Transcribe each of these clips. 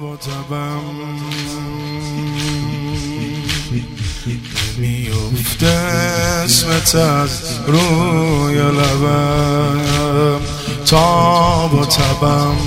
و تبم نمیفته اسمت از روی لبم، تاب و تبم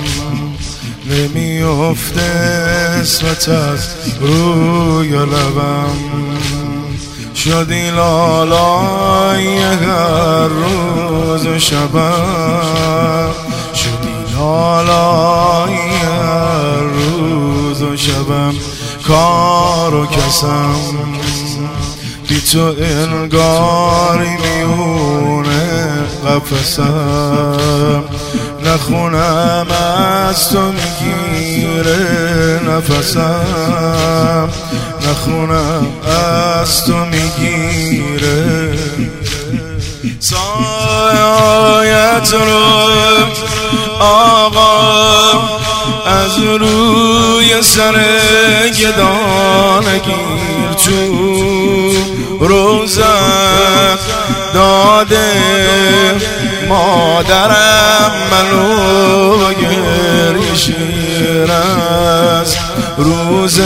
نمیفته اسمت از روی لبم. شدی لالای هر روز و شبم، شدی لالای هر روز و شبم. کار و کسم بی تو انگاری میونه قفسم، نخونم از تو میگیره نفسم، نخونم از تو میگیره. سایت رو آقا از روی سر گدان گیر، تو روزت داده مادرم منو گریه شیر از روز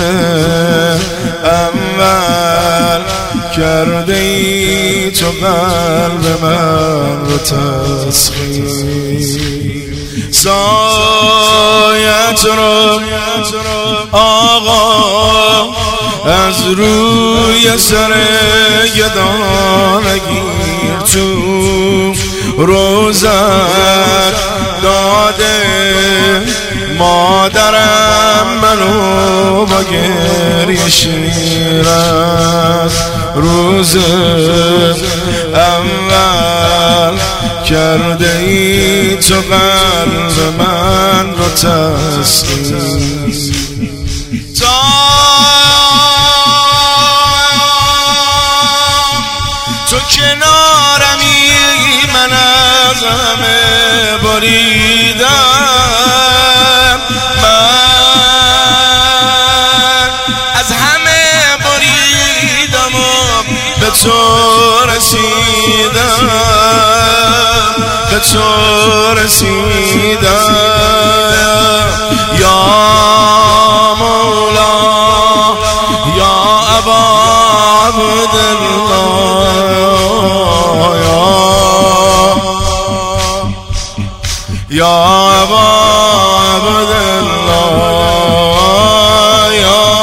اول کرده ای تو قلب من رو تسخیر. سایت رو آقا از روی سر گدان گیر، تو روزت داده مادرم منو با گریه شیر از روز اول کرده ای تو قلب من رو تسخیر. تو کنارمی من از همه بریدم، من از همه بریدم و به تو رسیدم، به تو رسیدم. یا مولا یا ابا عبدالله، یا ابا عبدالله،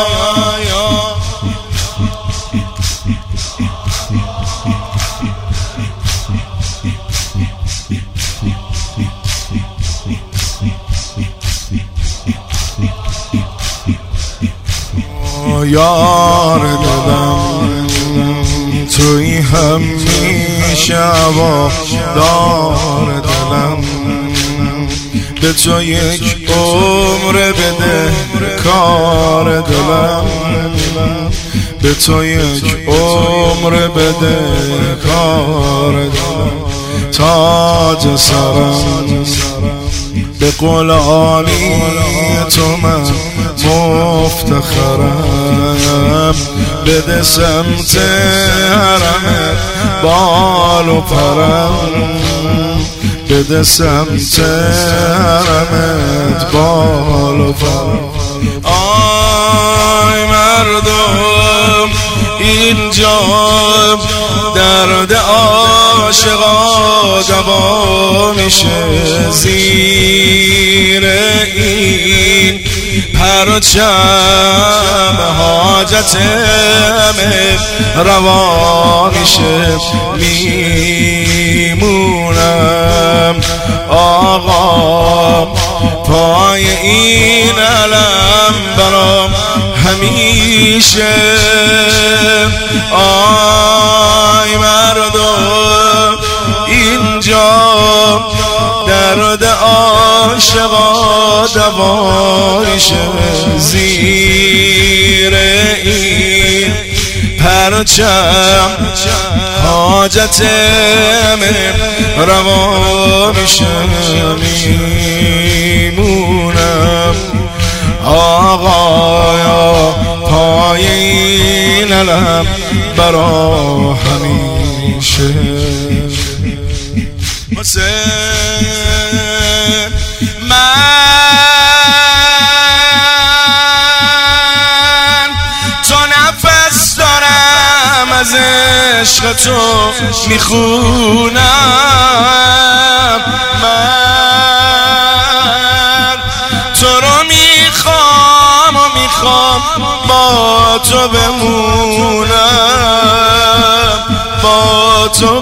یار دلم توی همیشه وفادار دلم، به تو یک عمر بده کار دلم، به تو یک عمر بده کار دلم. تاج سرم به غلامی تو من مفتخرم، بده سمت حرمت بال و پرم، بده سمت حرمت بال و پرم. آی مردم اینجا درد عاشقا دوا میشه، زیر این پرچم حاجت همه روا میشه. میمونم آقا پای این علم برام همیشه. آی مردم اینجا درد عاشقا دوا میشه، زیر این پرچم حاجت همه روا میشه. میمونم آقا پای این علم برا همیشه. من عشق تو میخونم من تو رو میخوام و میخوام با تو بمونم با تو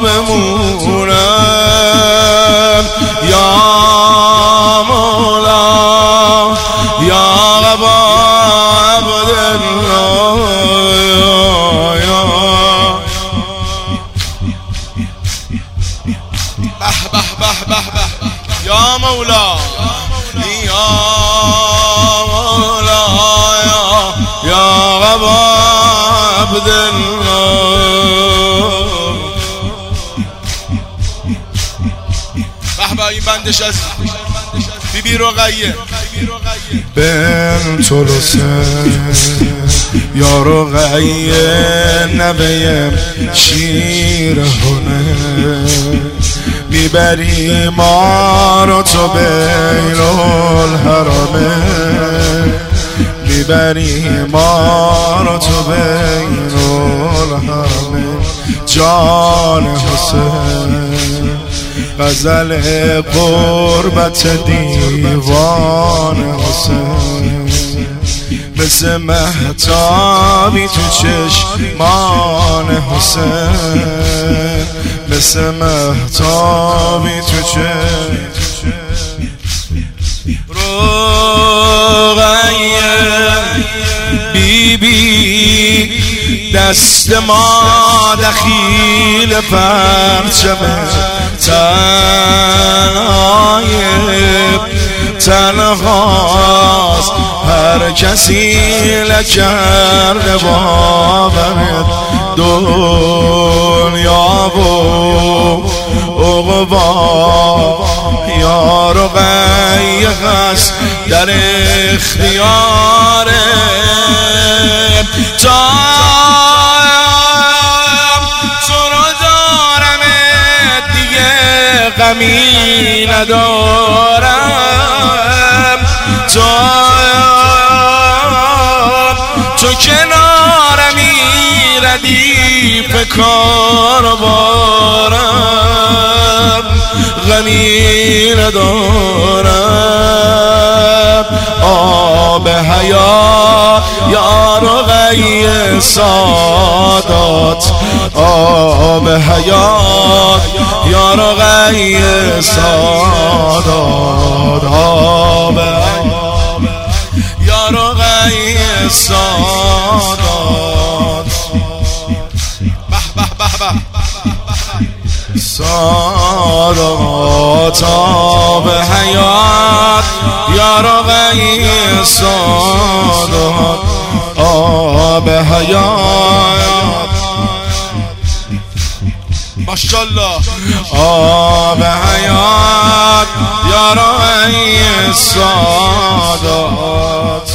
بمونم یا مولا یا قبا یا مولا یا مولا یا قبا عبدالله. به این بندش از بیبی رقیه بنت الحسین یا رقیه نوه شیر هنر میبری ما رو تو بین الحرمه میبری ما رو تو بین الحرمه جان حسین غزل قربت دیوان حسین مثل مهتابی تو چشمان حسین مثل مهتابی تو چشمان رقیه بیبی دست ما دخیل پرچمه تنهاست هر کسی نکرده باورت دنیا و عقبا یا رقیه هست در اختیار غمی ندارم تو کنارمی ردیف کار بارم غمی ندارم آب حیات یا رقیه سادات آب حیات یا رقیه سادات آب یا رقیه سادات سادات آب حیات یا رقیه سادات آب حیات ماشاءالله آب حیات یا رقیه سادات